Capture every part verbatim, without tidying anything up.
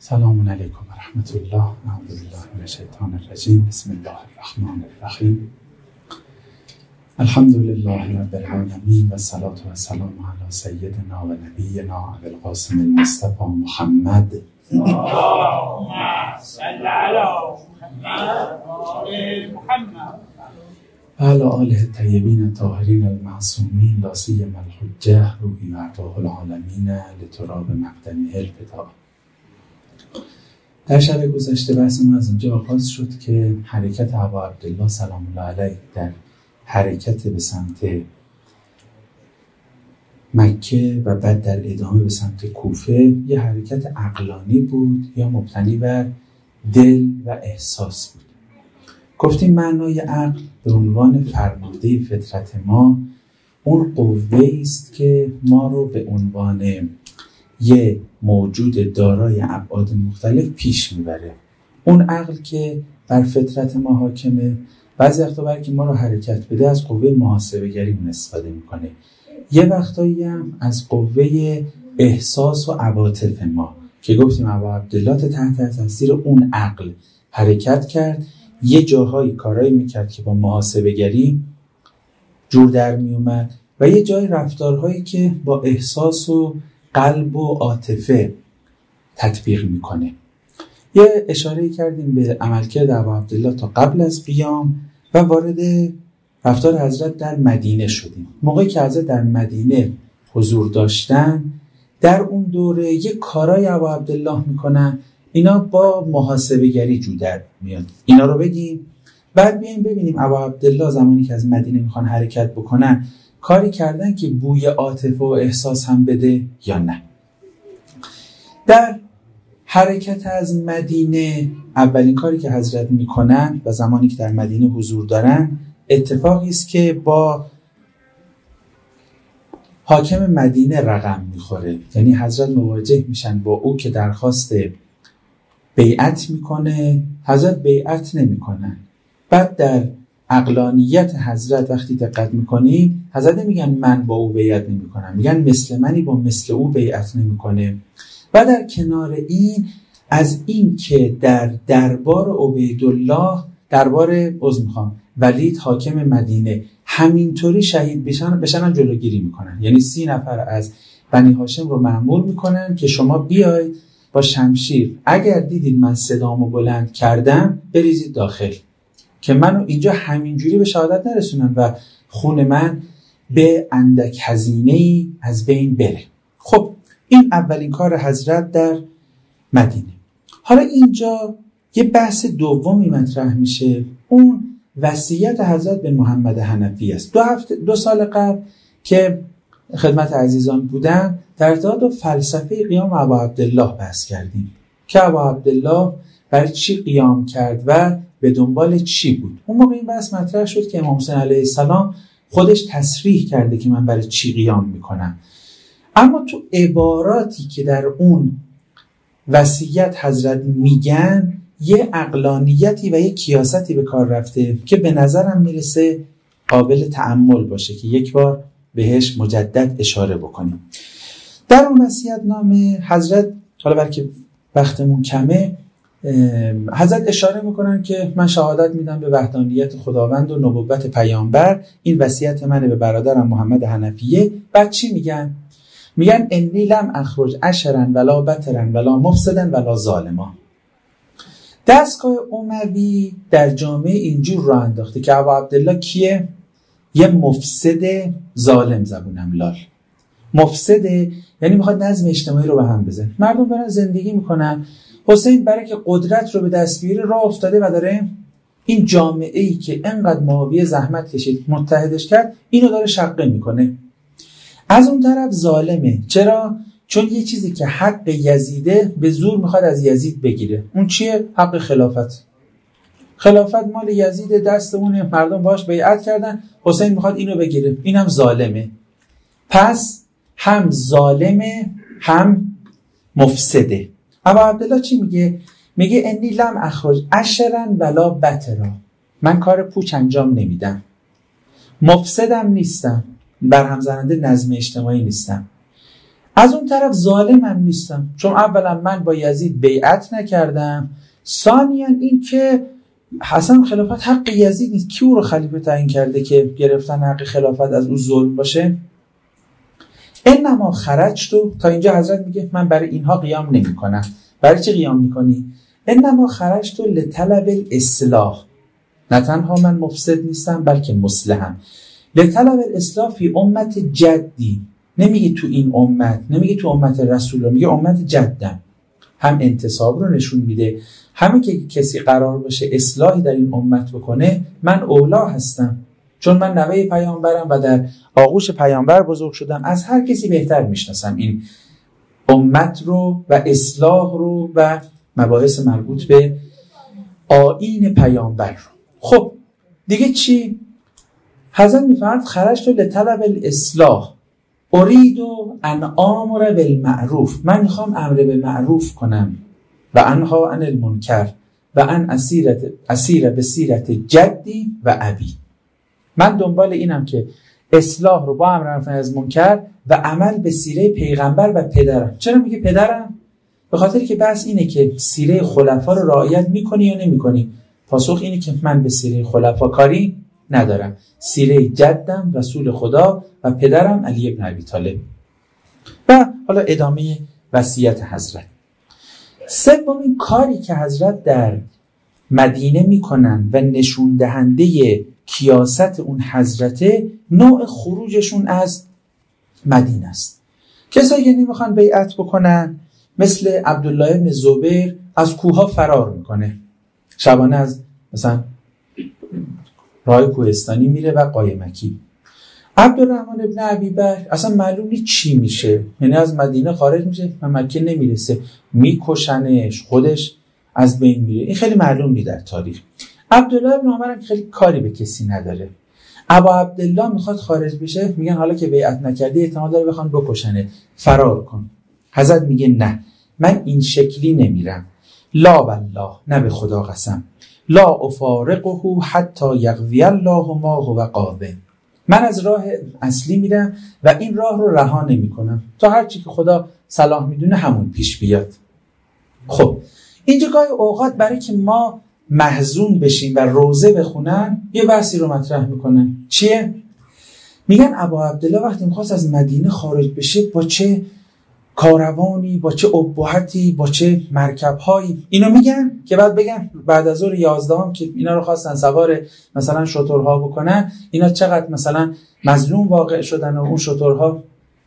سلام علیکم و رحمت الله. اعوذ بالله من الشیطان الرجیم. بسم الله الرحمن الرحیم. الحمد لله رب العالمین و الصلاة و السلام علی سیدنا و نبینا ابی القاسم المصطفى محمد. اللهم صل علی محمد و علی آله الطیبین الطاهرین المعصومین لا سیما الحجه روحی و ارواح العالمین لتراب مقدمه الفداء. در شب گذشته بحث ما از اینجا آغاز شد که حرکت ابا عبدالله سلام الله علیه در حرکت به سمت مکه و بعد در ادامه به سمت کوفه یه حرکت عقلانی بود یا مبتنی بر دل و احساس بود. گفتیم معنای عقل به عنوان فرمانده فطرت ما اون قوه‌ای است که ما رو به عنوان یه موجود دارای ابعاد مختلف پیش میبره. اون عقل که بر فطرت ما حاکمه، بعضی وقتا برای که ما رو حرکت بده از قوه محاسبه گری استفاده میکنه، یه وقتایی هم از قوه احساس و عواطف ما که گفتیم ابا عبدالله تحت تاثیر اون عقل حرکت کرد، یه جاهایی کارایی میکرد که با محاسبه گری جور در میومد و یه جای رفتارهایی که با احساس و قلب و عاطفه تطبیق میکنه. یه اشاره کردیم به عملکرد ابا عبدالله تا قبل از قیام و وارد رفتار حضرت در مدینه شدیم. موقعی که حضرت در مدینه حضور داشتن، در اون دوره یه کارای ابا عبدالله میکنن، اینا با محاسبه گری جو در میاد. اینا رو بگیم بعد بیایم ببینیم ابا عبدالله زمانی که از مدینه میخوان حرکت بکنن کاری کردن که بوی عاطفه و احساس هم بده یا نه. در حرکت از مدینه اولین کاری که حضرت میکنن و زمانی که در مدینه حضور دارن اتفاقی است که با حاکم مدینه رقم میخوره. یعنی حضرت مواجه میشن با او که درخواست بیعت میکنه، حضرت بیعت نمیکنن. بعد در عقلانیت حضرت وقتی دقت میکنیم حضرت نمیگن من با او بیعت نمیکنم، میگن مثل منی با مثل او بیعت نمیکنه. و در کنار این از این که در دربار عبیدالله دربار عذر میخوام ولید حاکم مدینه همینطوری شهید بشن بشن هم جلوگیری میکنن. یعنی سی نفر از بنی هاشم رو مأمور میکنن که شما بیاید با شمشیر اگر دیدید من صدامو بلند کردم بریزید داخل که منو اینجا همینجوری به شهادت نرسونن و خون من به اندک هزینه‌ای از بین بره. خب این اولین کار حضرت در مدینه. حالا اینجا یه بحث دومی مطرح میشه، اون وصیت حضرت به محمد حنفی است. دو هفته دو سال قبل که خدمت عزیزان بودن در ارتباط با فلسفه قیام ابا عبدالله بحث کردیم که ابا عبدالله برای چی قیام کرد و به دنبال چی بود. اون موقع این بحث مطرح شد که امام حسین علیه السلام خودش تصریح کرده که من برای چی قیام میکنم، اما تو عباراتی که در اون وصیت حضرت میگن یه عقلانیتی و یه کیاستی به کار رفته که به نظرم میرسه قابل تأمل باشه که یک بار بهش مجدد اشاره بکنیم. در اون وصیت نامه حضرت، حالا برای که وقتمون کمه، حضرت اشاره میکنن که من شهادت میدم به وحدانیت خداوند و نبوت پیامبر، این وصیت منه به برادرم محمد حنفیه. بعد چی میگن؟ میگن انی لم اخرج عشرا ولا بترا ولا مفسدا ولا ظالما. دستگاه اموی در جامعه اینجور راه انداخته که ابا عبدالله کیه؟ یه مفسد ظالم، زبونم لال. مفسده یعنی میخواد نظم اجتماعی رو به هم بزنه. مردم دارن زندگی میکنن، حسین برای که قدرت رو به دست بیاره راه افتاده و داره این جامعه‌ای که انقدر معاویه زحمت کشید متحدش کرد اینو داره شقه میکنه. از اون طرف ظالمه. چرا؟ چون یه چیزی که حق یزیده به زور میخواد از یزید بگیره. اون چیه؟ حق خلافت. خلافت مال یزید، دستمونه، مردم باش بیعت کردن، حسین میخواد اینو بگیره. اینم ظالمه. پس هم ظالمه هم مفسده. ابا عبدالله چی میگه؟ میگه انی لم اخرج عشرا ولا بترا، من کار پوچ انجام نمیدم، مفسدم نیستم، برهم زننده نظم اجتماعی نیستم، از اون طرف ظالم هم نیستم، چون اولا من با یزید بیعت نکردم، ثانیاً این که حسن خلافت حق یزید نیست. کی او رو خلیفه تعیین کرده که گرفتن حق خلافت از اون ظلم باشه؟ انما خرجتو، تا اینجا حضرت میگه من برای اینها قیام نمی کنم. برای چی قیام میکنی؟ انما خرجتو لطلب الاصلاح، نه تنها من مفسد نیستم بلکه مصلحم. لطلب الاصلاح فی امت جدی، نمیگه تو این امت، نمیگه تو امت رسول رو، میگه امت جدم. هم انتصاب رو نشون میده، همه که کسی قرار باشه اصلاحی در این امت بکنه من اولا هستم، چون من نوه پیامبرم و در آغوش پیامبر بزرگ شدم، از هر کسی بهتر میشناسم این امت رو و اصلاح رو و مباحث مربوط به آیین پیامبر رو. خب دیگه چی؟ حضرت میفرماید خرجت لطلب الاصلاح اريد ان آمر بالمعروف، من میخوام امر به معروف کنم و انها عن المنکر و ان اسیرت اسیر به سیرت جدی و ابی. من دنبال اینم که اصلاح رو با امر از منکر و عمل به سیره پیغمبر و پدرم. چرا میگه پدرم؟ به خاطری که بحث اینه که سیره خلفا رو رعایت میکنی یا نمیکنی. پاسخ اینه که من به سیره خلفا کاری ندارم، سیره جدم رسول خدا و پدرم علی ابن ابی طالب. و حالا ادامه وصیت حضرت. سومین کاری که حضرت در مدینه میکنن و نشون دهنده کیاست اون حضرته نوع خروجشون از مدینه است. کسایی که نمیخوان بیعت بکنن مثل عبدالله ابن زبیر از کوها فرار میکنه، شبانه از مثلا راه کوهستانی میره و قایمکی. عبدالرحمن ابن ابی بکر اصلا معلوم نیست چی میشه، یعنی از مدینه خارج میشه و مکه نمیرسه، میکشنش، خودش از بین میره. این خیلی معلوم نیست در تاریخ. عبدالله ابن عمر هم خیلی کاری به کسی نداره. ابا عبدالله میخواد خارج بشه، میگن حالا که بیعت نکردی احتمال داره بخوان بکشنه، فرار کن. حضرت میگه نه، من این شکلی نمیرم. لا بالله، نه به خدا قسم، لا افارقه حتی یقضی الله ما هو قاضی. من از راه اصلی میرم و این راه رو رها نمیکنم تا هر چی که خدا صلاح میدونه همون پیش بیاد. خب اینجا گاهی اوقات برای که ما محزون بشیم و روزه بخونن یه بحثی رو مطرح میکنن. چیه؟ میگن ابا عبدالله وقتی میخواست از مدینه خارج بشه با چه کاروانی، با چه ابهتی، با چه مرکبهایی، اینو میگن که بعد بگن بعد از ظهر یازدهم که اینا رو خواستن سوار مثلا شترها بکنن، اینا چقدر مثلا مظلوم واقع شدن و اون شترها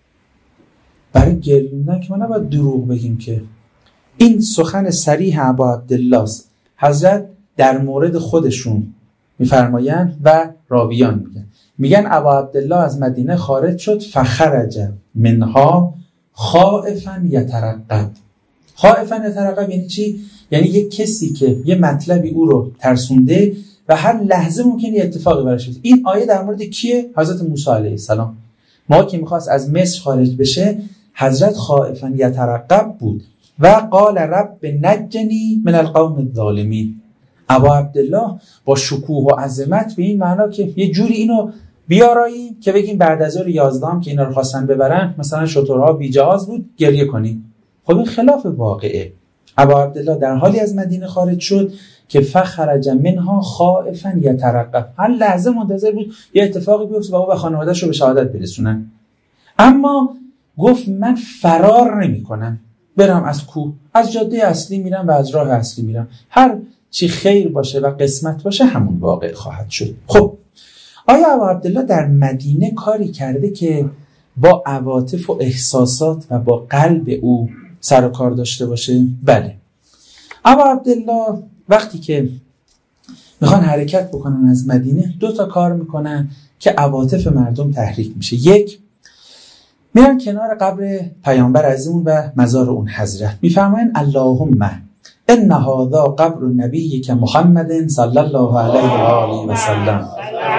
برای گریوندن که ما نباید دروغ بگیم که این سخن صریح ابا عبدالله است. حضرت در مورد خودشون میفرمایند و راویان میگن میگن ابا عبدالله از مدینه خارج شد، فخرج منها خائفا یترقب. خائفا یترقب یعنی چی؟ یعنی یک کسی که یه مطلبی او رو ترسونده و هر لحظه ممکنه یه اتفاقی براش بیفته. این آیه در مورد کیه؟ حضرت موسی علیه السلام. ما که میخواست از مصر خارج بشه حضرت خائفا یترقب بود و قال رب نجنی من القوم الظالمین. ابا عبدالله با شکوه و عظمت به این معنا که یه جوری اینو بیاراییم که بگیم بعد از ظهر یازدهم که اینا رو خواستن ببرن مثلا شترها بی جهاز بود گریه کنیم. خب این خلاف واقعه. ابا عبدالله در حالی از مدینه خارج شد که فخرج منها خائفا یترقب، هر لحظه منتظر بود یه اتفاقی بیفته و او و خانواده‌اش رو به شهادت برسونن. اما گفت من فرار نمی‌کنم، برم از کوه، از جاده اصلی میرم و از راه اصلی میرم، هر چی خیر باشه و قسمت باشه همون واقع خواهد شد. خب آیا ابا عبدالله در مدینه کاری کرده که با عواطف و احساسات و با قلب او سر و کار داشته باشه؟ بله. ابا عبدالله وقتی که میخوان حرکت بکنن از مدینه دو تا کار میکنن که عواطف مردم تحریک میشه. یک، میرن کنار قبر پیامبر عظیم و مزار اون حضرت، میفرمایند اللهم ان هذا قبر نبیک محمد صلی الله علیه و آله و سلم.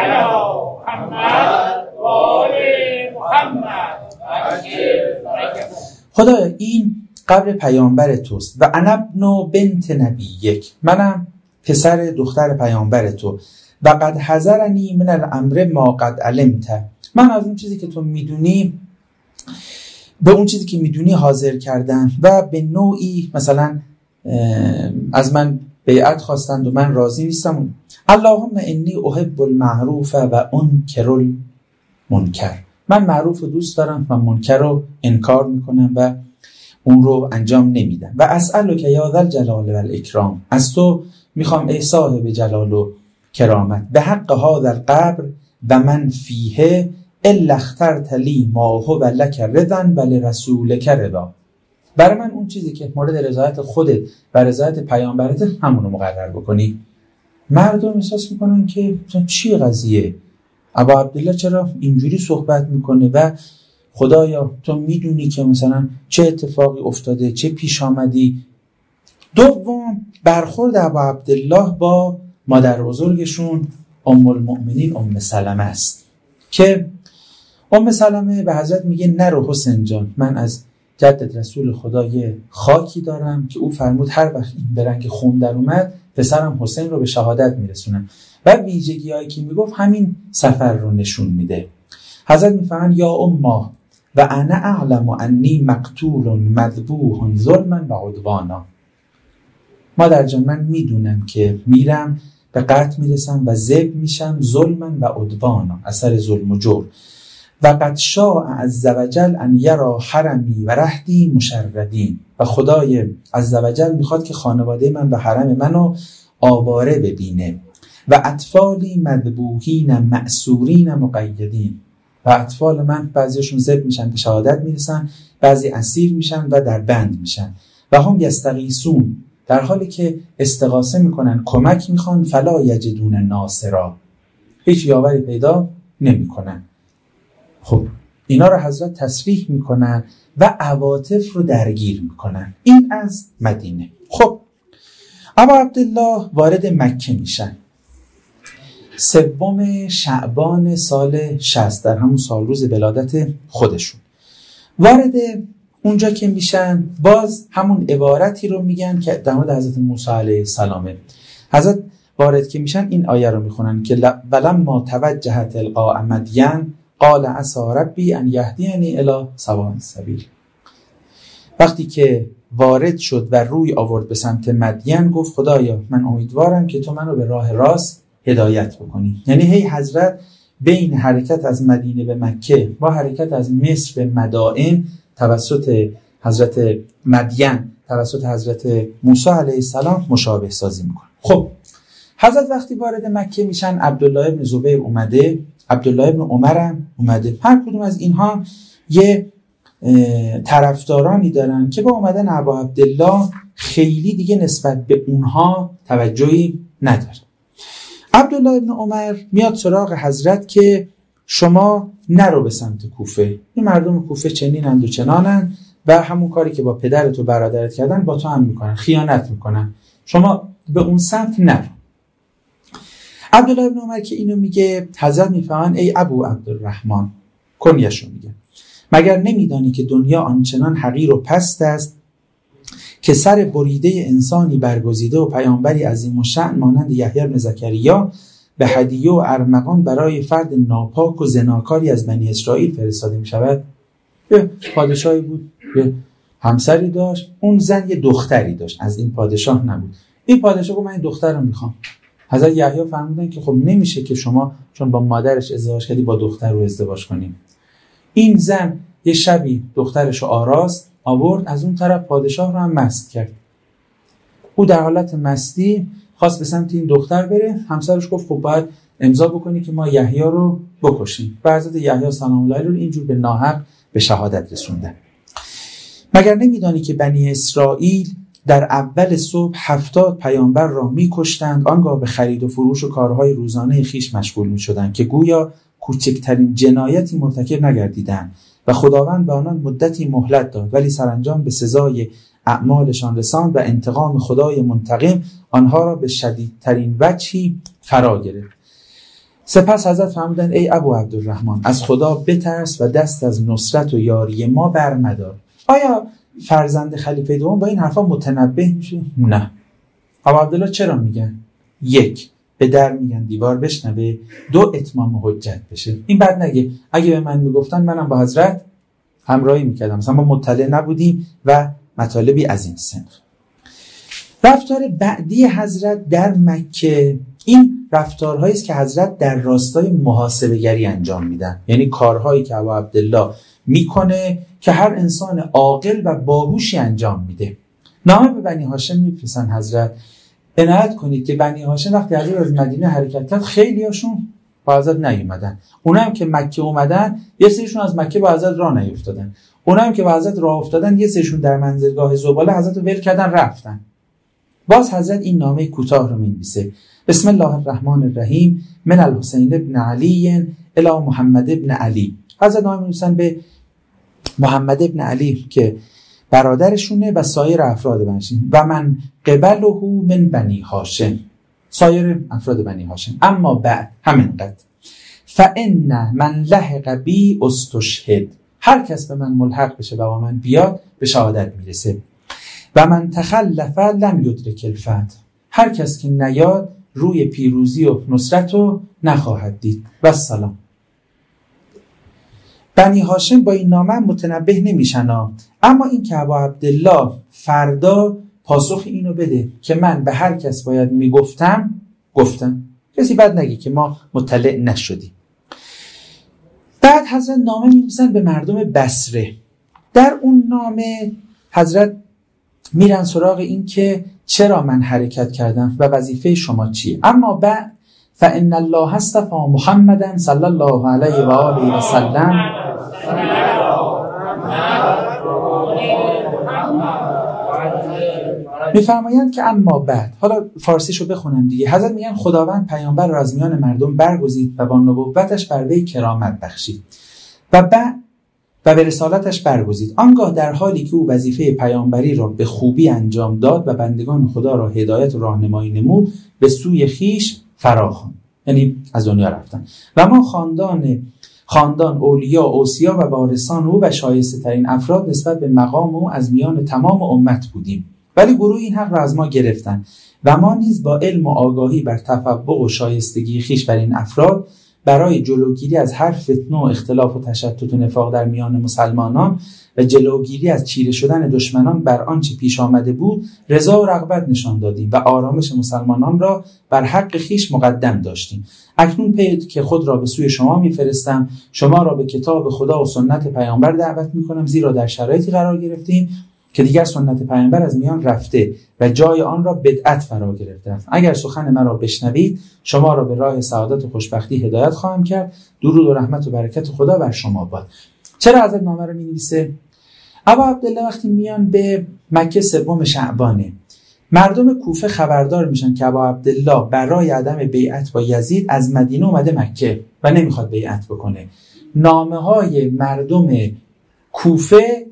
خدایا این قبر پیامبر توست و انا ابن بنت نبیک، منم پسر دختر پیامبر تو، و قد حذرنی من الامر ما قد علمت، من از اون چیزی که تو میدونی به اون چیزی که میدونی حاضر کردن و به نوعی مثلا از من بیعت خواستند و من راضی نیستم. اللهم انی احب المعروف و انکر المنکر، من معروف رو دوست دارم و منکر رو انکار میکنم و اون رو انجام نمیدم. و اسألک یا ذا الجلال و الاکرام، از تو میخوام ای صاحب جلال و کرامت، به حق هذا القبر و من فیه الا اخترت لی ما هو لک رضا و لرسولک رضا، برای من اون چیزی که مورد رضایت خودت و رضایت پیامبرت همون رو مقرر بکنی. مردم احساس میکنن که چی قضیه، ابا عبدالله چرا اینجوری صحبت میکنه و خدایا تو میدونی که مثلا چه اتفاقی افتاده، چه پیش آمدی. دوم، برخورد ابا عبدالله با مادر بزرگشون ام المؤمنین ام سلمه است که ام سلمه به حضرت میگه نرو حسین جان، من از جدت رسول خدا یه خاکی دارم که او فرمود هر وقت این به رنگ خون در اومد پسرم حسین رو به شهادت میرسونم، و ویژگی هایی که میگفت همین سفر رو نشون میده. حضرت میفهمن یا اما و انا اعلم انی مقتول مذبوح ظلما و عدوانا، مادر جان من میدونم که میرم به قتل میرسم و ذبح میشم ظلما و عدوانا، اثر ظلم و جور. و قد شاء عزوجل ان یرا حرمی و رهدی مشردین، و خدای عزوجل میخواد که خانواده من و حرم منو آواره ببینه. و اطفالی مذبوحین معصورین مقیدین، و اطفال من بعضیشون ذبح میشن به شهادت میرسن، بعضی اسیر میشن و در بند میشن. و هم یستغیثون، در حالی که استغاثه میکنن، کمک میخوان، فلا یجدون ناصرا، هیچ یاوری پیدا نمیکنن. خب اینا رو حضرت تصریح میکنن و عواطف رو درگیر میکنن. این از مدینه. خب ابا عبدالله وارد مکه میشن سوم شعبان سال شصت، در همون سال روز ولادت خودشون. وارد اونجا که میشن باز همون عبارتی رو میگن که در مورد حضرت موسی علیه السلام. حضرت وارد که میشن این آیه رو میخونن که ولما توجه تلقاء مدین قال عسى ربی ان یهدینی الی سواء السبیل، وقتی که وارد شد و روی آورد به سمت مدین گفت خدایا من امیدوارم که تو منو به راه راست هدایت بکنی. یعنی هی حضرت بین حرکت از مدینه به مکه با حرکت از مصر به مدائن توسط حضرت مدین توسط حضرت موسی علیه السلام مشابه سازی میکنه. خب حضرت وقتی وارد مکه میشن عبدالله ابن زبیر اومده، عبدالله ابن عمر هم اومده. هر کدوم از اینها یه طرفدارانی دارن که با اومدن ابا عبدالله خیلی دیگه نسبت به اونها توجهی نداره. عبدالله ابن عمر میاد سراغ حضرت که شما نرو به سمت کوفه، این مردم کوفه چنینند و چنانند و همون کاری که با پدرت و برادرت کردن با تو هم میکنن، خیانت میکنن، شما به اون سمت نرو. عبدالله ابن عمر که اینو میگه حضرت میفهمن ای ابو عبدالرحمن، کنیشو میگه، مگر نمیدانی که دنیا آنچنان حقیر و پست است که سر بریده انسانی برگزیده و پیامبری عظیم و شأن مانند یحیی بن زکریا به هدیه و ارمغان برای فرد ناپاک و زناکاری از بنی اسرائیل فرستاده می شود؟ یه پادشاهی بود، یه همسری داشت، اون زن یه دختری داشت، از این پادشاه نبود. این پادشاه گفت من این دختر رو میخوام. حضرت یحیی فرمودن که خب نمیشه که شما چون با مادرش ازدواج کردی با دختر رو ازدواج کنیم. این زن یه شبی دخترش رو آراست آورد، از اون طرف پادشاه رو هم مست کرد. او در حالت مستی خواست به سمت این دختر بره، همسرش گفت خب باید امضا بکنی که ما یحیی رو بکشیم. و حضرت یحیی سلام الله علیه رو اینجور به ناحق به شهادت رسوندن. مگر نمیدانی که بنی اسرائیل در اول صبح هفتاد پیامبر را میکشتند، آنگاه به خرید و فروش و کارهای روزانه خیش مشغول میشدند که گویا کوچکترین جنایتی مرتکب نگردیدند و خداوند به آنان مدتی مهلت داد، ولی سرانجام به سزای اعمالشان رساند و انتقام خدای منتقم آنها را به شدیدترین وجهی فرا گرفت. سپس حضرت فرمودند ای ابو عبدالرحمن، از خدا بترس و دست از نصرت و یاری ما برمدار. آیا فرزند خلیفه دوم با این حرفا متنبه میشه؟ نه. ابو عبدالله چرا میگن؟ یک، به در میگن دیوار بشنوه، دو، اتمام حجت بشه. این بد نگه اگه به من میگفتن منم با حضرت همراهی میکردن، مثلا ما مطلع نبودیم و مطالبی از این صنف. رفتار بعدی حضرت در مکه، این رفتارهایی است که حضرت در راستای محاسبه‌گری انجام میدن، یعنی کارهایی که ابا عبدالله میکنه که هر انسان عاقل و باهوشی انجام میده. نامه به بنی هاشم میفرستن حضرت. عنایت کنید که بنی هاشم وقتی حضرت از مدینه حرکت کرد خیلی هاشون با حضرت نیومدن، اونا هم که مکه اومدن یه سریشون از مکه با حضرت راه نیفتادن، اونا هم که با حضرت راه افتادن یه سریشون در منزلگاه زباله حضرت رو ول کردن رفتن. باز حضرت این نامه کوتاه رو می‌نویسه: بسم الله الرحمن الرحیم من الحسین ابن علی الی محمد ابن علی. حضرت نامه می‌نویسن به محمد ابن علی که برادرشونه و سایر افراد بنشین و من قبله من بنی هاشم، سایر افراد بنی هاشم. اما بعد همینقدر فان من لحق بی استشهد، هر کس به من ملحق بشه و با من بیاد به شهادت میرسه. و من تخلف لم یدرک الفتح، هر کس که نیاد روی پیروزی و نصرت رو نخواهد دید. و سلام. بنی هاشم با این نامه متنبه نمیشن، اما این که ابا عبدالله فردا پاسخ اینو بده که من به هر کس باید میگفتم گفتم، کسی بعد نگی که ما مطلع نشدیم. بعد حضرت نامه می‌نویسن به مردم بصره. در اون نامه حضرت میرن سراغ این که چرا من حرکت کردم و وظیفه شما چیه. اما بعد فإن الله اصطفى محمدا صلی الله علیه و آله و سلم، میفرمایند که اما بعد، حالا فارسیشو بخونم دیگه، حضرت میگن خداوند پیامبر را از میان مردم برگزید و با نبوتش بر وی کرامت بخشید و بعد و به رسالتش برگزید. آنگاه در حالی که او وظیفه پیامبری را به خوبی انجام داد و بندگان خدا را هدایت و راهنمایی نمود، به سوی خیش فراخواند، یعنی از دنیا رفتن. و ما خاندان خاندان اولیا، اوصیا و وارثان او و شایسته ترین افراد نسبت به مقام او از میان تمام امت بودیم، ولی گروه این حق را از ما گرفتند و ما نیز با علم و آگاهی بر تفوق و شایستگی خیش بر این افراد برای جلوگیری از هر فتنه و اختلاف و تشتت و نفاق در میان مسلمانان و جلوگیری از چیره شدن دشمنان بر آنچه پیش آمده بود رضا و رغبت نشان دادیم و آرامش مسلمانان را بر حق خیش مقدم داشتیم. اکنون پید که خود را به سوی شما میفرستم، شما را به کتاب خدا و سنت پیامبر دعوت میکنم، زیرا در شرایطی قرار گرفتیم که دیگر سنت پیامبر از میان رفته و جای آن را بدعت فرا گرفته است. اگر سخن مرا بشنوید شما را به راه سعادت و خوشبختی هدایت خواهم کرد. درود و رحمت و برکت خدا بر شما باد. چرا حضرت نامه رو می‌نویسه؟ ابا عبدالله وقتی میان به مکه سوم شعبانه، مردم کوفه خبردار میشن که ابا عبدالله برای عدم بیعت با یزید از مدینه اومده مکه و نمیخواد بیعت بکنه. نامه‌های مردم کوفه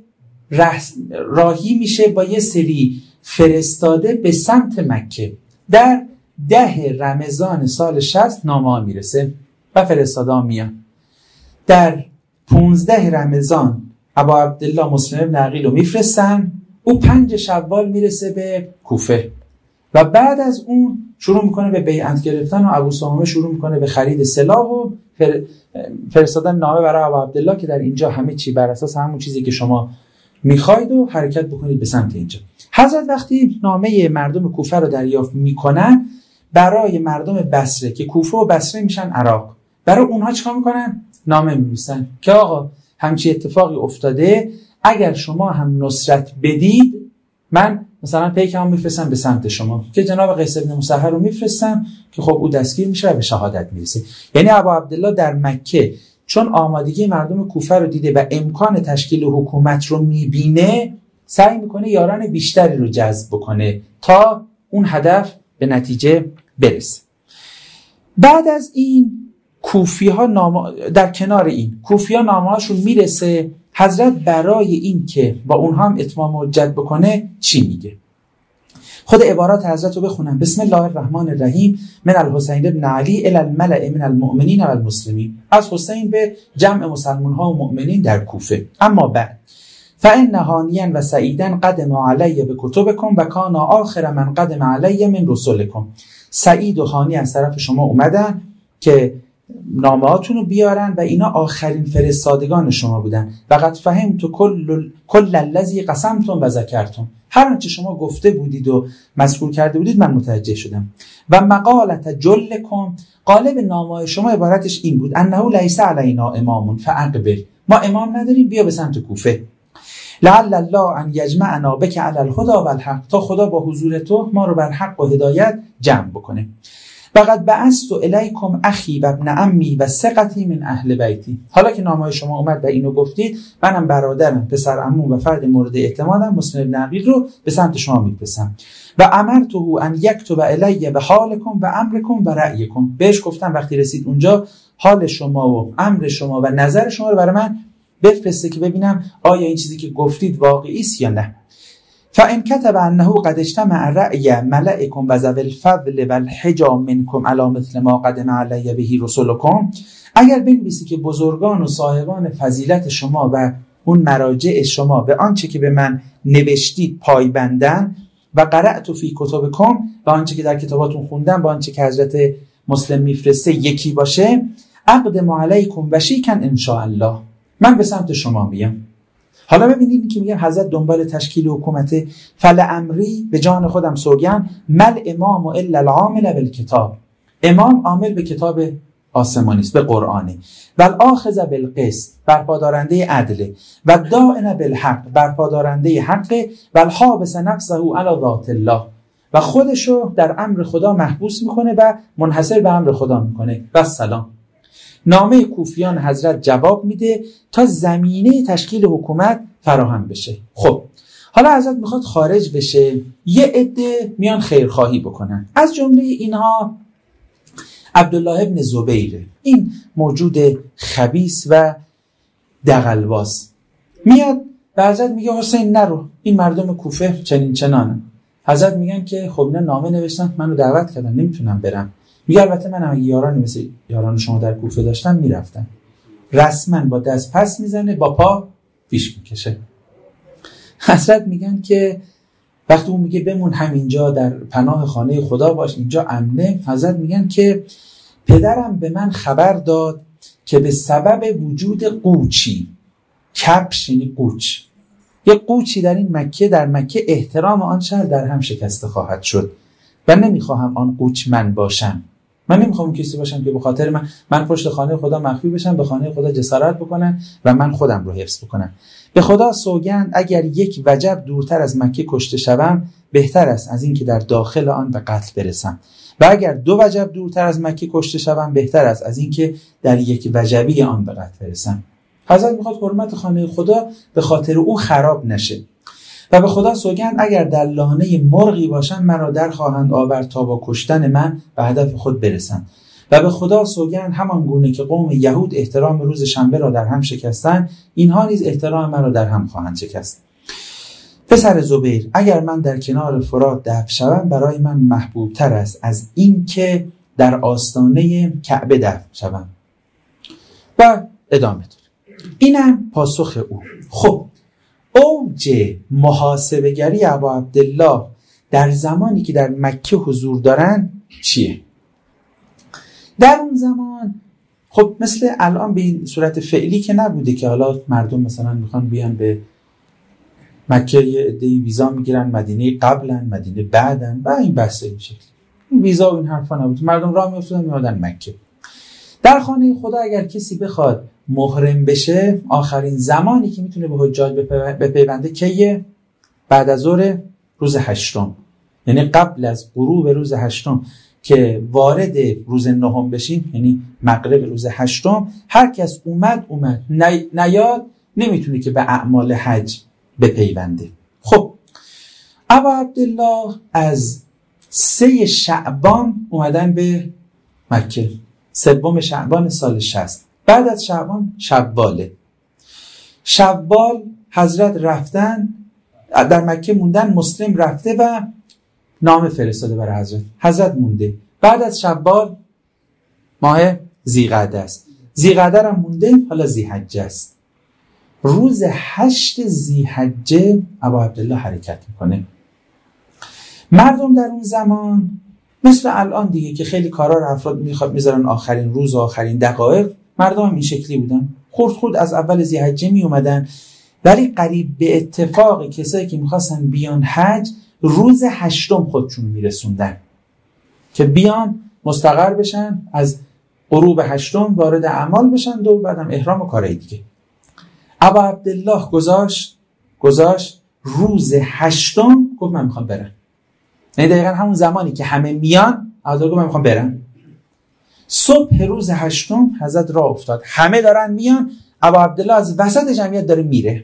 راهی میشه با یه سری فرستاده به سمت مکه. در ده رمضان سال شصت نامه ها میرسه و فرستاده ها میان. در پونزده رمضان ابا عبدالله مسلم ابن عقیل رو میفرستن، او پنج شوال میرسه به کوفه و بعد از اون شروع میکنه به بیعت گرفتن و ابو سامه شروع میکنه به خرید سلاح و فر... فرستادن نامه برای ابا عبدالله که در اینجا همه چی بر اساس همون چیزی که شما میخواید و حرکت بکنید به سمت اینجا. حضرت وقتی نامه مردم کوفه رو دریافت میکنن، برای مردم بصره که کوفه و بصره میشن عراق، برای اونها چیکار میکنن؟ نامه می‌نویسن که آقا همچی اتفاقی افتاده، اگر شما هم نصرت بدید من مثلا پیکمو میفرستم به سمت شما، که جناب قیس بن مسهر رو میفرستم که خب او دستگیر میشه و به شهادت میرسه. یعنی ابا عبدالله در مکه چون آمادگی مردم کوفه رو دیده و امکان تشکیل حکومت رو میبینه، سعی میکنه یاران بیشتری رو جذب بکنه تا اون هدف به نتیجه برسه. بعد از این کوفی ها نام... در کنار این کوفی ها نامه هاشون میرسه. حضرت برای این که با اونها هم اتمام حجت بکنه چی میگه؟ خود عبارات حضرت رو بخونم. بسم الله الرحمن الرحیم من الحسین ابن علی الی الملأ من المؤمنین و المسلمین، از حسین به جمع مسلمان ها و مؤمنین در کوفه. اما بعد فإن هانیا و سعیدا قدم علی بکتبکم و کان آخر من قدم علی من رسولکم، سعید و هانی از طرف شما اومدن که نامه‌هاتون رو بیارن و اینا آخرین فرستادگان شما بودن. وقد فهمت کل کل الذی قسمتم و ذکرتم، هر آنچه شما گفته بودید و مذکور کرده بودید من متوجه شدم. و مقالت جلکم، قالب نامه شما عبارتش این بود: انه لیس علینا امام فاقبل، ما امام نداریم، بیا به سمت کوفه. لعل الله ان یجمعنا بک علی الهدی و الحق، تا خدا با حضور تو ما رو بر حق و هدایت جمع بکنه. فقط بعثت الیکم اخی و ابن عمی و ثقتی من اهل بیتی، حالا که نامه شما اومد و اینو گفتید، منم برادرم، پسر عمو و فرد مورد اعتمادم مسلم بن عقیل رو به سمت شما میفرستم. و امرته ان یکتب الی به حالکم و امرکم و رأیکم، بهش گفتم وقتی رسید اونجا حال شما و امر شما و نظر شما رو برای من بفرسته که ببینم آیا این چیزی که گفتید واقعی است یا نه. فان كتب انه قد اجتمع رأی ملائکم و ذوی الفضل والحجا منکم علی مثل ما قدم علی به رسولکم، اگر بنویسی که بزرگان و صاحبان فضیلت شما و اون مراجع شما به آنچه که به من نوشتید پایبندن، و قرأت فی کتبکم، و آنچه که در کتاباتون خوندم با آنچه که حضرت مسلم میفرسته یکی باشه، اقدم علیکم وشیکا ان شاء الله، من به سمت شما میام. حالا ببینید که میگم حضرت دنبال تشکیل حکومت، فل امری، به جان خودم سوگند، مل امام الا العامل بالکتاب، امام عامل به کتاب آسمانی است، به قرآنه، و الاخذ بالقسط، برپادارنده عدل، و دائن بالحق، برپادارنده حق، و الحابس نفسه علی ذات الله، و خودشو در امر خدا محبوس میکنه و منحصر به امر خدا میکنه. و سلام. نامه کوفیان حضرت جواب میده تا زمینه تشکیل حکومت فراهم بشه. خب حالا حضرت میخواد خارج بشه، یه عده میان خیرخواهی بکنن، از جمله اینها عبدالله ابن زبیر، این موجود خبیث و دغل‌باز، میاد به حضرت میگه حسین نرو، این مردم کوفه چنین چنانن. حضرت میگن که خب اینا نامه نوشتن، منو دعوت کردن، نمیتونم برم. میگه البته من اگه یارانی مثل یاران شما در کوفه داشتم میرفتم. رسما با دست پس میزنه، با پا پیش میکشه. حضرت میگن که وقتی اون میگه بمون همینجا در پناه خانه خدا باش، اینجا امنه، حضرت میگن که پدرم به من خبر داد که به سبب وجود قوچی، کپش یعنی قوچ، یه قوچی در این مکه، در مکه احترام آن شهر در هم شکسته خواهد شد و نمیخواهم آن قوچ من باشم. من نمیخوام کسی باشم که به خاطر من من پشت خانه خدا مخفی بشم، به خانه خدا جسارت بکنن و من خودم رو حفظ بکنم. به خدا سوگند اگر یک وجب دورتر از مکه کشته شوم بهتر است از این که در داخل آن به قتل برسم، و اگر دو وجب دورتر از مکه کشته شوم بهتر است از این که در یک وجبی آن به قتل برسم. حضرت میخواد حرمت خانه خدا به خاطر او خراب نشه. و به خدا سوگند اگر در لانه مرغی باشم مرا در خواهند آورد تا با کشتن من به هدف خود برسند. و به خدا سوگند همان گونه که قوم یهود احترام روز شنبه را در هم شکستند، اینها نیز احترام مرا در هم خواهند شکست. پسر زبیر، اگر من در کنار فرات دفن شوم برای من محبوب تر است از این که در آستانه کعبه دفن شوم. و ادامه داره. اینم پاسخ او. خب اوج محاسبه‌گری ابا عبدالله در زمانی که در مکه حضور دارن چیه؟ در اون زمان خب مثل الان به این صورت فعلی که نبوده که حالا مردم مثلا میخوان بیان به مکه، یه عده‌ای ویزا میگیرن، مدینه قبلن مدینه بعدن و این بحثه این شکلی، این ویزا و این حرفا نبود، مردم راه میافتادن میادن مکه. در خانه خدا اگر کسی بخواد محرم بشه، آخرین زمانی که میتونه به حجاج بپیونده کیه؟ بعد از ظهر روز هشتم، یعنی قبل از غروب روز هشتم که وارد روز نهم بشین، یعنی مغرب روز هشتم، هر کس اومد اومد نیاد نمیتونه که به اعمال حج بپیونده. خب ابا عبدالله از سه شعبان اومدن به مکه، سوم شعبان سال شصت. بعد از شعبان شواله. شوال حضرت رفتن در مکه موندن، مسلم رفته و نامه فرستاده برای حضرت، حضرت مونده. بعد از شوال ماه ذی‌قعده است، ذی‌قعده هم مونده، حالا ذی‌حجه است. روز هشت ذی‌حجه ابا عبدالله حرکت میکنه. مردم در اون زمان مثل الان دیگه که خیلی کارا رو افراد میخواد میذارن آخرین روز و آخرین دقایق، مردم هم این شکلی بودن، خورد خورد از اول ذی‌حجه می اومدن، ولی قریب به اتفاق کسایی که میخواستن بیان حج روز هشتم خودشون میرسوندن که بیان مستقر بشن، از غروب هشتم وارد اعمال بشن و بعدم احرام و کارهای دیگه. ابا عبدالله گذاشت گذاشت روز هشتم گفت من میخوام برم. یعنی دقیقا همون زمانی که همه میان عبدالله گفت من میخوام برم. صبح روز هشتم حضرت راه افتاد، همه دارن میان، ابا عبدالله از وسط جمعیت داره میره.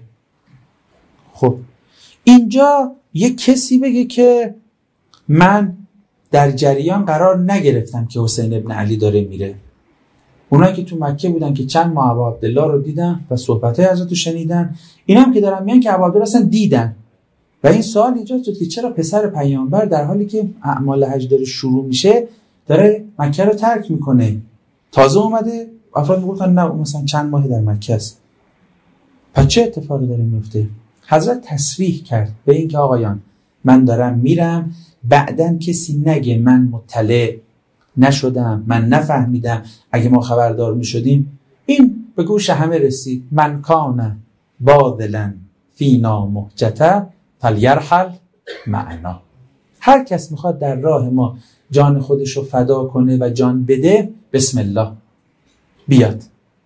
خب اینجا یک کسی بگه که من در جریان قرار نگرفتم که حسین ابن علی داره میره. اونایی که تو مکه بودن که چند ماه ابا عبدالله رو دیدن و صحبت‌های حضرت رو شنیدن، اینا هم که دارن میان که ابا عبدالله اصلا دیدن. و این سوال ایجاد شد که چرا پسر پیامبر در حالی که اعمال حج داره شروع میشه داره مکه رو ترک میکنه؟ تازه اومده، افراد میگفتن نه مثلا چند ماه در مکه است. پس چه اتفاقی داره میفته؟ حضرت تصریح کرد به این که آقایان من دارم میرم، بعدن کسی نگه من مطلع نشدم، من نفهمیدم. اگه ما خبردار میشدیم این به گوش همه رسید. من کان باذلا فینا مهجته فلیرحل معنا. هر کس میخواد در راه ما جان خودشو فدا کنه و جان بده، بسم الله بیاد.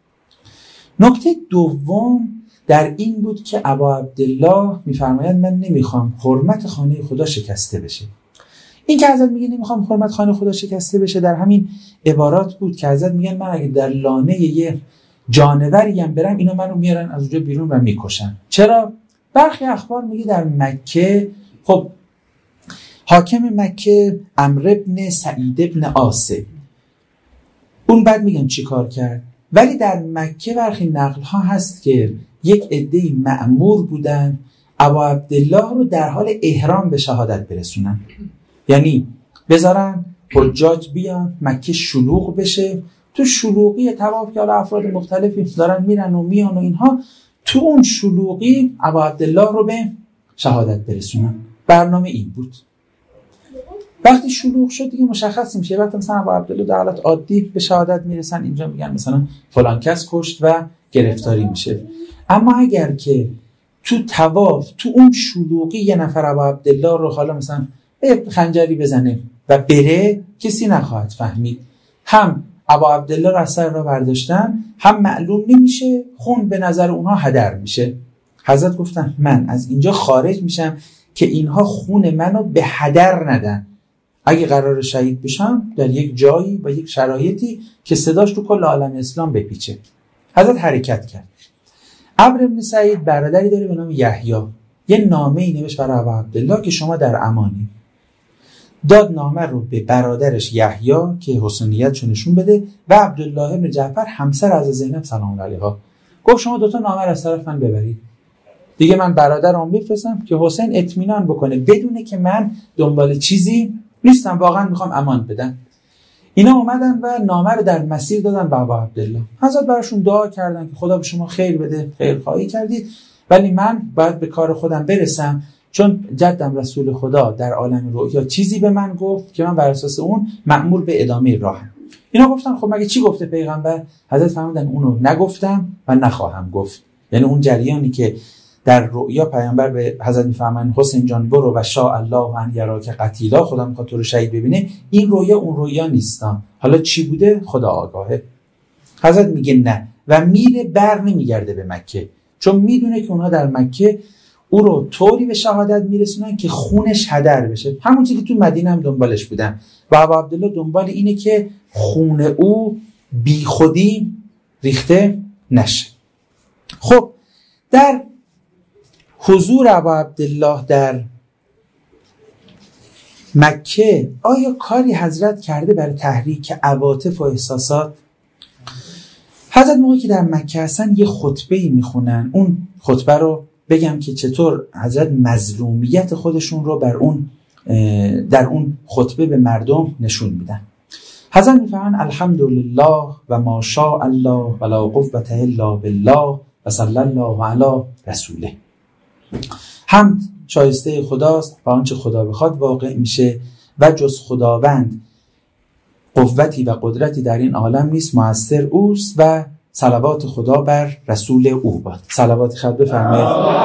نکته دوم در این بود که ابا عبدالله میفرماید من نمیخوام حرمت خانه خدا شکسته بشه. این که حضرت میگه نمیخوام حرمت خانه خدا شکسته بشه در همین عبارات بود که حضرت میگن من اگه در لانه یه جانوری هم برم اینا منو میارن از اونجا بیرون و میکشن. چرا؟ برخی اخبار میگه در مکه، خب حاکم مکه عمرو بن سعید بن عاصه، اون بعد میگن چی کار کرد، ولی در مکه برخی نقل ها هست که یک عده‌ای مأمور بودن ابا عبدالله رو در حال احرام به شهادت برسونن. یعنی بذارن حجاج بیان مکه شلوغ بشه، تو شلوغی طواف که حالا افراد مختلفی دارن میرن و میان و اینها، تو اون شلوغی ابا عبدالله رو به شهادت برسونن. برنامه این بود. وقتی شلوغ شد دیگه مشخص میشه، وقتی مثلا ابا عبدالله در حالت عادی به شهادت میرسن، اینجا میگن مثلا فلان کس کشت و گرفتاری میشه. اما اگر که تو طواف تو اون شلوغی یه نفر ابا عبدالله رو حالا مثلا خنجری بزنه و بره، کسی نخواهد فهمید. هم ابا عبدالله رو از سر را برداشتن، هم معلوم نمیشه، خون به نظر اونها هدر میشه. حضرت گفتن من از اینجا خارج میشم که اینها خون منو به هدر ندن. اگه قرار شهید بشم در یک جایی و یک شرایطی که صداش تو کل عالم اسلام بپیچه. حضرت حرکت کرد. عمرو بن سعید برادری داره به نام یحیی، یه نامه‌ای نوشت برای ابا عبدالله که شما در امانی. داد نامه رو به برادرش یحیی که حسنیتشو نشون بده و عبدالله بن جعفر همسر از زینب سلام الله علیها. گفت شما دوتا نامه رو از طرف من ببرید، دیگه من برادرم میفرستم که حسین اطمینان بکنه بدونه که من دنبال چیزی نیستم، واقعا میخوام امان بدم. اینا اومدن و نامه رو در مسیر دادن به ابا عبدالله. حضرت براشون دعا کردن که خدا به شما خیر بده، خیر خواهی کردید، ولی من باید به کار خودم برسم، چون جدم رسول خدا در عالم رؤیا چیزی به من گفت که من بر اساس اون مأمور به ادامه راهم. اینا گفتن خب مگه چی گفته پیغمبر؟ حضرت فرمودن اونو نگفتم و نخواهم گفت. یعنی اون جریانی که در رؤیا پیامبر به حضرت میفرمان حسین جان برو و شاء الله ان یراک قتیلا، خدا میخواد تو رو شهید ببینه، این رؤیا اون رؤیا نیستم، حالا چی بوده خدا آگاهه. حضرت میگه نه و میره، بر نمیگرده به مکه، چون میدونه که اونها در مکه او رو طوری به شهادت میرسونن که خونش هدر بشه، همون چیزی که تو مدینه هم دنبالش بودن. و ابا عبدالله دنبال اینه که خون او بی خودی ریخته نشه. خب در حضور ابا عبدالله در مکه آیا کاری حضرت کرده برای تحریک عواطف و احساسات؟ حضرت موقعی که در مکه هستن یه خطبه‌ای میخونن، اون خطبه رو بگم که چطور حضرت مظلومیت خودشون رو بر اون در اون خطبه به مردم نشون میدن. حضرت میفرمایند الحمدلله و ما شاء الله ولا قوة الا بالله و صلی الله علی رسوله. حمد شایسته خداست و آنچه خدا بخواد واقع میشه و جز خداوند قوتی و قدرتی در این عالم نیست، مؤثر اوست و صلوات خدا بر رسول او باد. صلوات خط بفرمایید.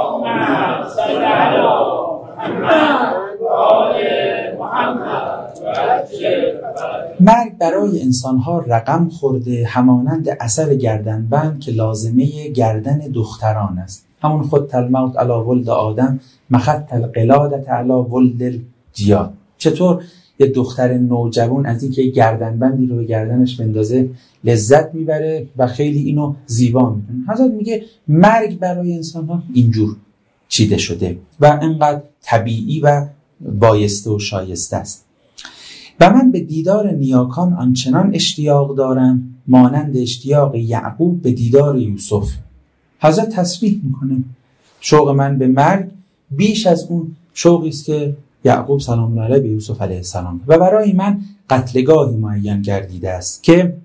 مرگ برای انسانها رقم خورده همانند اثر گردنبند که لازمه گردن دختران است. همون خط الموت علی ولد آدم مخط القلادة علی ولد الجیاد. چطور یه دختر نوجوان از اینکه گردنبندی رو به گردنش بندازه لذت میبره و خیلی اینو زیبا میکنه. حضرت میگه مرگ برای انسانها اینجور چیده شده و انقدر طبیعی و بایسته و شایسته است. و من به دیدار نیاکان آنچنان اشتیاق دارم مانند اشتیاق یعقوب به دیدار یوسف. حضرت تصریح میکنه شوق من به مرگ بیش از اون شوقی است که یعقوب سلام الله علیه به یوسف علیه السلام و برای من قتلگاهی معین گردیده است که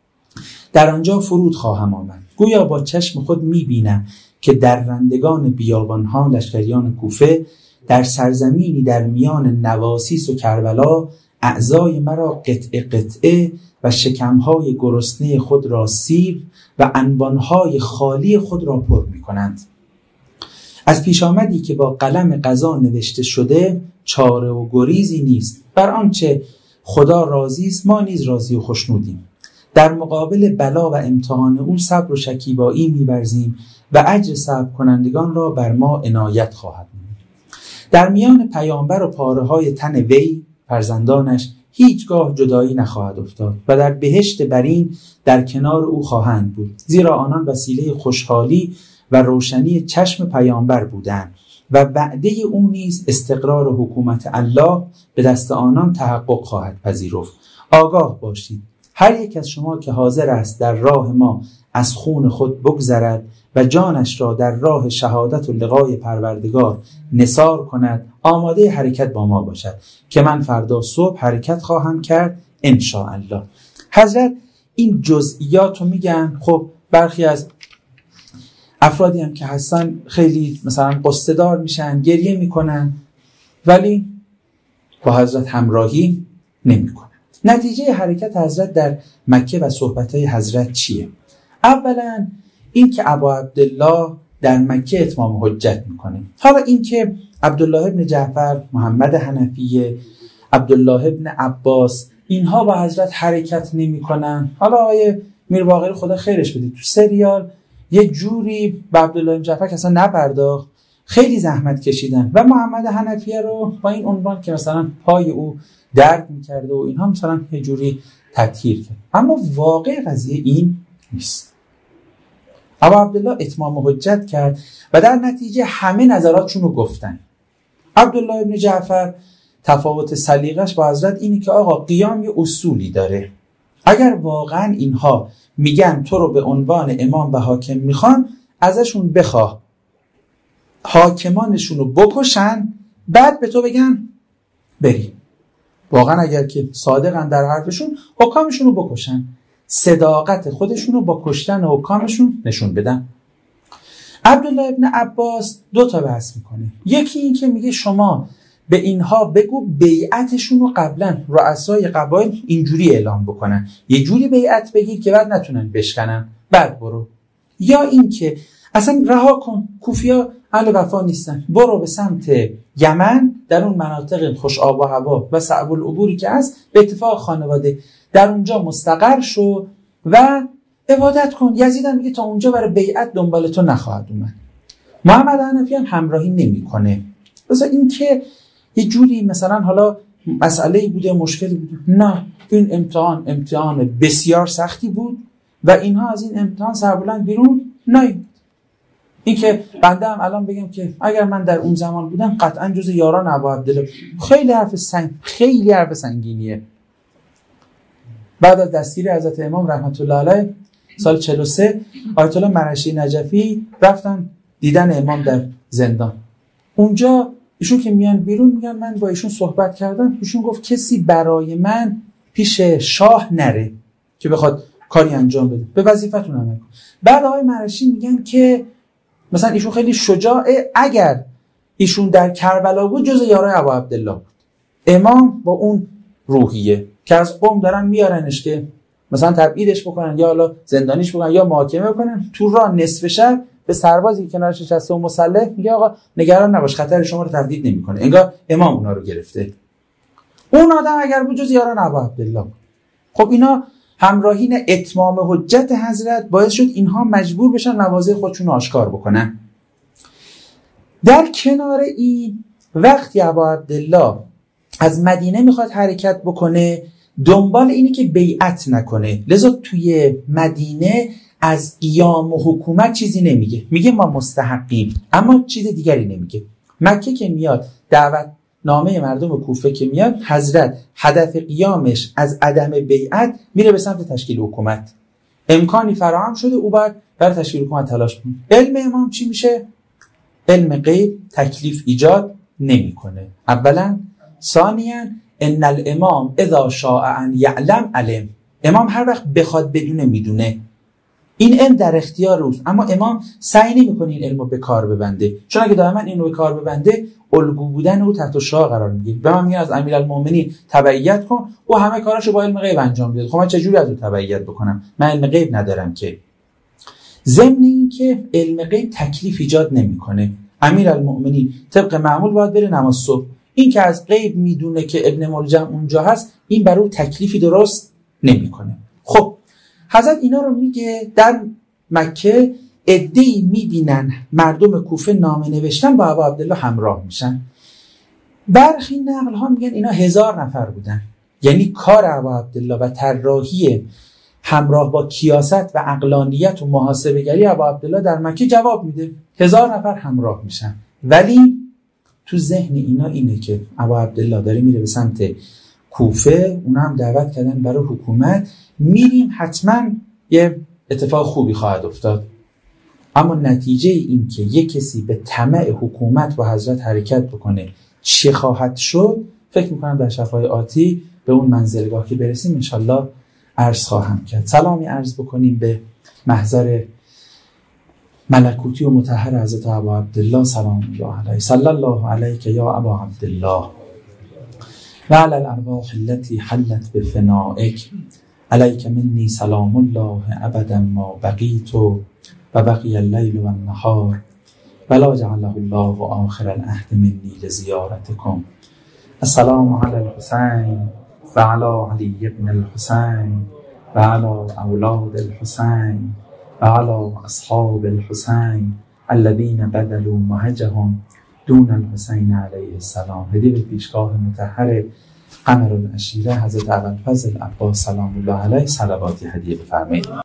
در آنجا فرود خواهم آمد. گویا با چشم خود میبینم که درندگان بیابانها لشکریان کوفه در سرزمینی در میان نواسیس و کربلا اعضای مرا قطعه قطعه و شکمهای گرسنه خود را سیر و انبانهای خالی خود را پر می کنند. از پیش آمدی که با قلم قضا نوشته شده چاره و گریزی نیست. بر آنچه خدا راضی است ما نیز راضی و خوشنودیم. در مقابل بلا و امتحان او صبر و شکیبایی می‌ورزیم و اجر صبر کنندگان را بر ما عنایت خواهد نمود. در میان پیامبر و پاره‌های تن وی فرزندانش هیچگاه جدایی نخواهد افتاد و در بهشت برین در کنار او خواهند بود، زیرا آنان وسیله خوشحالی و روشنی چشم پیامبر بودند و وعده او نیز استقرار حکومت الله به دست آنان تحقق خواهد پذیرفت. آگاه باشید هر یک از شما که حاضر است در راه ما از خون خود بگذرد و جانش را در راه شهادت و لقای پروردگار نثار کند آماده حرکت با ما باشد که من فردا صبح حرکت خواهم کرد ان شاء الله. حضرت این جزئیات رو میگن. خب برخی از افرادی هم که هستن خیلی مثلا قصه دار میشن، گریه میکنن ولی با حضرت همراهی نمیکنن. نتیجه حرکت حضرت در مکه و صحبت‌های حضرت چیه؟ اولا این که ابا عبدالله در مکه اتمام حجت میکنه. حالا این که عبدالله ابن جعفر، محمد حنفیه، عبدالله ابن عباس اینها با حضرت حرکت نمیکنن. حالا آقای میر باقری خدا خیرش بده تو سریال یه جوری به عبدالله ابن جعفر که اصلا نپرداخت، خیلی زحمت کشیدن و محمد حنفیه رو با این عنوان که مثلا پای او درد میکرده و اینها مثلا یه جوری تطهیر کرد. اما واقع قضیه این نیست. ابا عبدالله اتمام حجت کرد و در نتیجه همه نظراتشون رو گفتن. عبدالله ابن جعفر تفاوت سلیقش با حضرت اینه که آقا قیام یه اصولی داره. اگر واقعا اینها میگن تو رو به عنوان امام و حاکم میخوان، ازشون بخواه حاکمانشون رو بکشن بعد به تو بگن بری. واقعا اگر که صادقن در حرفشون حکامشون رو بکشن، صداقت خودشون رو با کشتن حکامشون نشون بدن. عبدالله ابن عباس دو تا بحث میکنه. یکی این که میگه شما به اینها بگو بیعتشون رو قبلا رؤسای قبایل اینجوری اعلام بکنن، یه جوری بیعت بگیر که بعد نتونن بشکنن بعد برو. یا این که اصلا رها کن، کوفیا اهل وفا نیستن، برو به سمت یمن در اون مناطق خوش آب و هوا و صعب العبوری که هست به اتفاق خانواده در اونجا مستقر شو و عبادت کن. یزید هم میگه تا اونجا برای بیعت دنبال تو نخواهد اومد. محمد حنفی هم همراهی نمیکنه. مثلا این که یه جوری مثلا حالا مسئله‌ای بوده، مشکلی بوده، نه این امتحان امتحان بسیار سختی بود و اینها از این امتحان سربلند بیرون نیامد. این که بنده هم الان بگم که اگر من در اون زمان بودم قطعا جز یاران ابا عبدالله، خیلی حرف سنگ خیلی حرف سنگینیه. بعد از دستگیری حضرت امام رحمت الله علیه سال چهل و سه آیت الله منشی نجفی رفتن دیدن امام در زندان. اونجا ایشون که میان بیرون میگن من با ایشون صحبت کردم، ایشون گفت کسی برای من پیش شاه نره که بخواد کاری انجام بده، به وظیفتون عمل کن. بعد آقای منشی میگن که مثلا ایشون خیلی شجاعه، اگر ایشون در کربلا بود جز یارای ابا عبدالله بود. امام با اون روحیه که از قوم دارن میارنش که مثلا تبعیدش بکنن یا حالا زندانیش بکنن یا محاکمه بکنن، تو راه نصف شب به سربازی که کنارش نشسته و مسلح میگه آقا نگران نباش، خطر شما رو تهدید نمیکنه. انگار امام اونا رو گرفته. اون آدم اگر بود جز یاران ابا عبدالله. خب اینا همراهین اتمام حجت حضرت باعث شد اینها مجبور بشن مواضع خودشون رو آشکار بکنن. در کنار این وقتی ابا عبدالله از مدینه میخواد حرکت بکنه، دنبال اینه که بیعت نکنه، لذا توی مدینه از قیام و حکومت چیزی نمیگه، میگه ما مستحقیم، اما چیز دیگری نمیگه. مکه که میاد دعوت نامه مردم کوفه که میاد، حضرت هدف قیامش از عدم بیعت میره به سمت تشکیل حکومت. امکانی فراهم شده او باید برای تشکیل حکومت تلاش کنه. علم امام چی میشه؟ علم غیب تکلیف ایجاد نمیکنه. اولا، ثانیاً ان الامام اذا شاء ان یعلم علم. امام هر وقت بخواد بدونه میدونه. این علم در اختیار اوست، اما امام سعی نمیکنه این علمو به کار ببنده، چون اگه دائما اینو به کار ببنده الگو بودن او تحت شعاع قرار میگیره. به من میگن از امیرالمومنین تبعیت کن، او همه کاراشو با علم غیب انجام میده. خب من چجوری از او تبعیت بکنم؟ من علم غیب ندارم که. ضمن این که علم غیب تکلیف ایجاد نمیکنه. امیرالمومنین طبق معمول باید بره نماز صبح. این که از غیب میدونه که ابن ملجم اونجا هست، این برای تکلیفی درست نمیکنه. خب حضرت اینا رو میگه در مکه عده‌ای میبینن مردم کوفه نامه نوشتن با ابا عبدالله همراه میشن. برخی نقل ها میگن اینا هزار نفر بودن. یعنی کار ابا عبدالله و طراحی همراه با کیاست و عقلانیت و محاسبه‌گری ابا عبدالله در مکه جواب میده. هزار نفر همراه میشن، ولی تو ذهن اینا اینه که ابا عبدالله داره میره به سمت کوفه، اونا هم دعوت کردن برای حکومت، میریم حتما یه اتفاق خوبی خواهد افتاد. اما نتیجه این که یک کسی به طمع حکومت با حضرت حرکت بکنه چه خواهد شد، فکر میکنم در شب‌های آتی به اون منزلگاه که برسیم انشالله عرض خواهم کرد. سلامی عرض بکنیم به محضر ملکوتی و مطهر حضرت ابا عبدالله سلام الله علیه. صلی الله علیک یا ابا عبدالله و علی الارواح التي حلت بفنائک، علیک منی سلام الله ابدا ما بقیت و بقی اللیل و النهار ولا جعله الله آخر العهد منی لزیارتکم. السلام علی الحسین و علی علی ابن الحسین و علی اولاد الحسین و علی اصحاب الحسین الذین بذلوا مهجهم دون الحسین علیه السلام. هدیه به پیشگاه مطهر قمر العشیره حضرت ابوالفضل عباس سلام الله علیه صلواتی هدیه بفرمایید.